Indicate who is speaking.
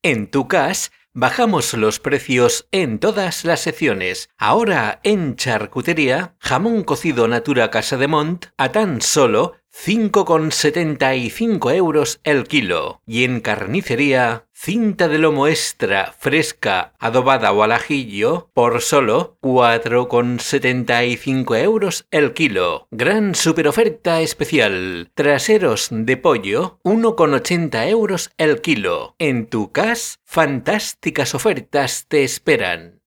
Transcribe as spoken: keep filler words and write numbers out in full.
Speaker 1: En Tucas bajamos los precios en todas las secciones. Ahora en charcutería, jamón cocido Natura Casademont a tan solo cinco con setenta y cinco euros el kilo. Y en carnicería, cinta de lomo extra fresca, adobada o al ajillo por solo cuatro con setenta y cinco euros el kilo. Gran superoferta especial. Traseros de pollo, uno con ochenta euros el kilo. En Tucas, fantásticas ofertas te esperan.